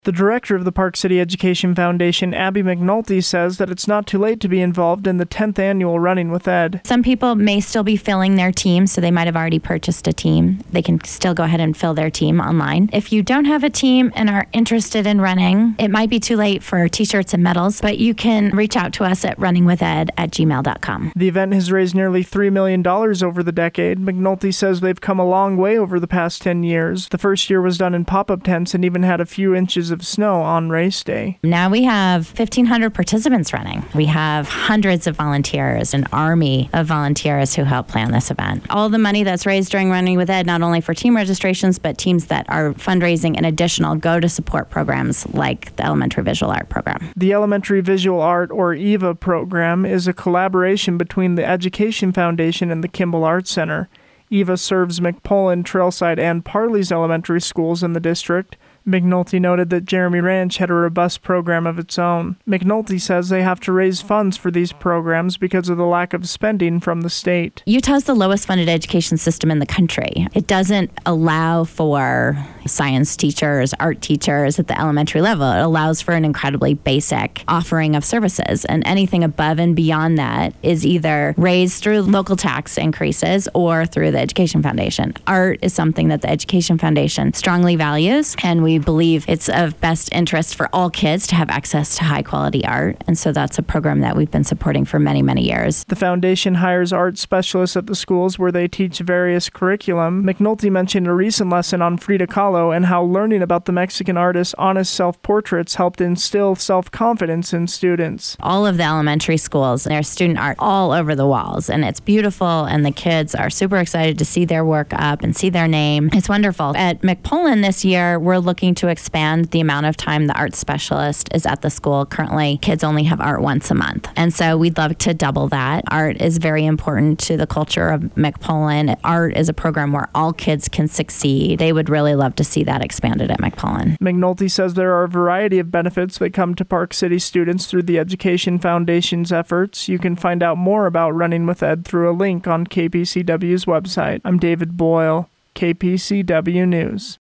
The director of the Park City Education Foundation, Abby McNulty, says that it's not too late to be involved in the 10th annual Running with Ed. Some people may still be filling their team, so they might have already purchased a team. They can still go ahead and fill their team online. If you don't have a team and are interested in running, it might be too late for t-shirts and medals, but you can reach out to us at runningwithed@gmail.com. The event has raised nearly $3 million over the decade. McNulty says they've come a long way over the past 10 years. The first year was done in pop-up tents and even had a few inches of snow on race day. Now we have 1,500 participants running. We have hundreds of volunteers, an army of volunteers who help plan this event. All the money that's raised during Running with Ed, not only for team registrations, but teams that are fundraising and additional, go to support programs like the Elementary Visual Art Program. The Elementary Visual Art, or EVA program, is a collaboration between the Education Foundation and the Kimball Arts Center. EVA serves McPullen, Trailside, and Parley's elementary schools in the district. McNulty noted that Jeremy Ranch had a robust program of its own. McNulty says they have to raise funds for these programs because of the lack of spending from the state. Utah's the lowest funded education system in the country. It doesn't allow for science teachers, art teachers at the elementary level. It allows for an incredibly basic offering of services, and anything above and beyond that is either raised through local tax increases or through the Education Foundation. Art is something that the Education Foundation strongly values, and we believe it's of best interest for all kids to have access to high quality art, and so that's a program that we've been supporting for many, many years. The foundation hires art specialists at the schools where they teach various curriculum. McNulty mentioned a recent lesson on Frida Kahlo and how learning about the Mexican artist's honest self-portraits helped instill self-confidence in students. All of the elementary schools, there's student art all over the walls, and it's beautiful, and the kids are super excited to see their work up and see their name. It's wonderful. At McPullen this year, we're looking to expand the amount of time the art specialist is at the school. Currently, kids only have art once a month, and so we'd love to double that. Art is very important to the culture of McPullen. Art is a program where all kids can succeed. They would really love to see that expanded at McPullen. McNulty says there are a variety of benefits that come to Park City students through the Education Foundation's efforts. You can find out more about Running with Ed through a link on KPCW's website. I'm David Boyle, KPCW News.